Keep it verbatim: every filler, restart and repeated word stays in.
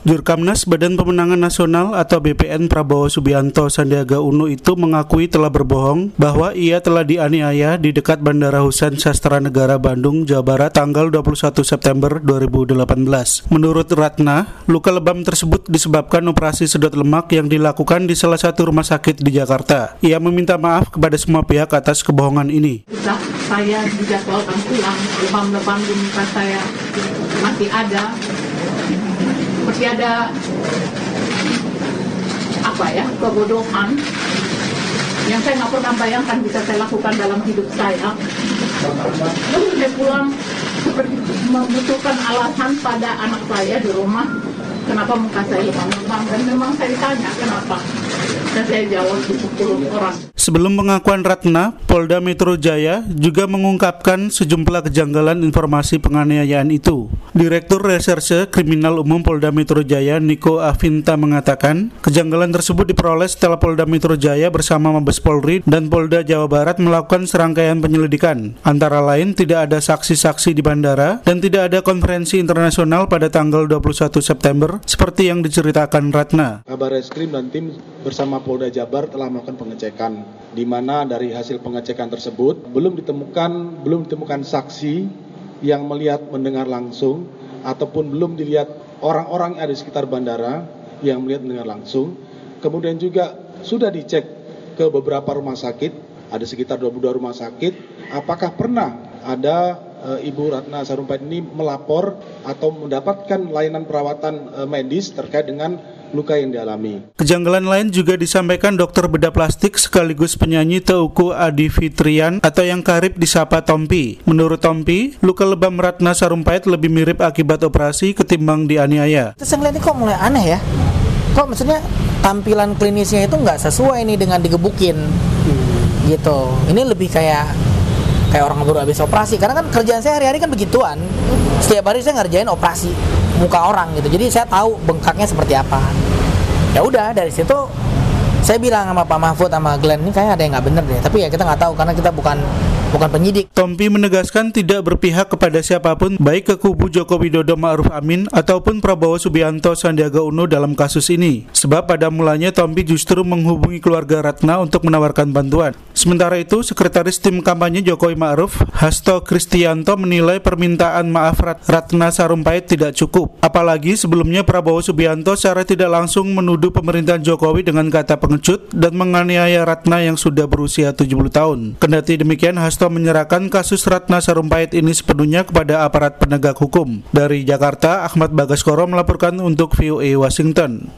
Jurkamnas Badan Pemenangan Nasional atau B P N Prabowo Subianto Sandiaga Uno itu mengakui telah berbohong bahwa ia telah dianiaya di dekat Bandara Husein Sastra Negara Bandung, Jawa Barat tanggal dua puluh satu September dua ribu delapan belas. Menurut Ratna, luka lebam tersebut disebabkan operasi sedot lemak yang dilakukan di salah satu rumah sakit di Jakarta. Ia meminta maaf kepada semua pihak atas kebohongan ini. Sudah saya dijadwalkan pulang, lebam-lebam di muka saya masih ada. Seperti ada apa ya, kebodohan yang saya nggak pernah bayangkan bisa saya lakukan dalam hidup saya. Lalu saya pulang seperti membutuhkan alasan pada anak saya di rumah, kenapa muka saya lebam-lebam, dan memang saya ditanya kenapa, dan saya jawab di sepuluh orang. Sebelum pengakuan Ratna, Polda Metro Jaya juga mengungkapkan sejumlah kejanggalan informasi penganiayaan itu. Direktur Reserse Kriminal Umum Polda Metro Jaya, Niko Afinta, mengatakan kejanggalan tersebut diperoleh setelah Polda Metro Jaya bersama Mabes Polri dan Polda Jawa Barat melakukan serangkaian penyelidikan. Antara lain, tidak ada saksi-saksi di bandara dan tidak ada konferensi internasional pada tanggal dua puluh satu September seperti yang diceritakan Ratna. Kabar Reskrim dan tim bersama Polda Jabar telah melakukan pengecekan, di mana dari hasil pengecekan tersebut belum ditemukan belum ditemukan saksi yang melihat mendengar langsung ataupun belum dilihat orang-orang yang ada di sekitar bandara yang melihat mendengar langsung. Kemudian juga sudah dicek ke beberapa rumah sakit, ada sekitar dua puluh dua rumah sakit, apakah pernah ada e, Ibu Ratna Sarumpait ini melapor atau mendapatkan layanan perawatan e, medis terkait dengan luka yang dialami. Kejanggalan lain juga disampaikan dokter bedah plastik sekaligus penyanyi Teuku Adi Fitrian atau yang karib disapa Tompi. Menurut Tompi, luka lebam Ratna Sarumpait lebih mirip akibat operasi ketimbang dianiaya. Terus yang lain ini kok mulai aneh ya? Kok maksudnya tampilan klinisnya itu nggak sesuai nih dengan digebukin gitu. Ini lebih kayak kayak orang baru habis operasi. Karena kan kerjaan saya hari-hari kan begituan. Setiap hari saya ngerjain operasi muka orang gitu. Jadi saya tahu bengkaknya seperti apa. Ya udah, dari situ saya bilang sama Pak Mahfud sama Glenn, ini kayaknya ada yang nggak bener deh. Tapi ya kita nggak tahu karena kita bukan bukan penyidik. Tompi menegaskan tidak berpihak kepada siapapun, baik ke kubu Joko Widodo Ma'ruf Amin ataupun Prabowo Subianto Sandiaga Uno dalam kasus ini. Sebab pada mulanya Tompi justru menghubungi keluarga Ratna untuk menawarkan bantuan. Sementara itu, Sekretaris Tim Kampanye Jokowi Ma'ruf, Hasto Kristianto, menilai permintaan maaf Ratna Sarumpait tidak cukup. Apalagi sebelumnya Prabowo Subianto secara tidak langsung menuduh pemerintahan Jokowi dengan kata pengecut dan menganiaya Ratna yang sudah berusia tujuh puluh tahun. Kendati demikian, Hasto menyerahkan kasus Ratna Sarumpait ini sepenuhnya kepada aparat penegak hukum. Dari Jakarta, Ahmad Bagaskoro melaporkan untuk V O A Washington.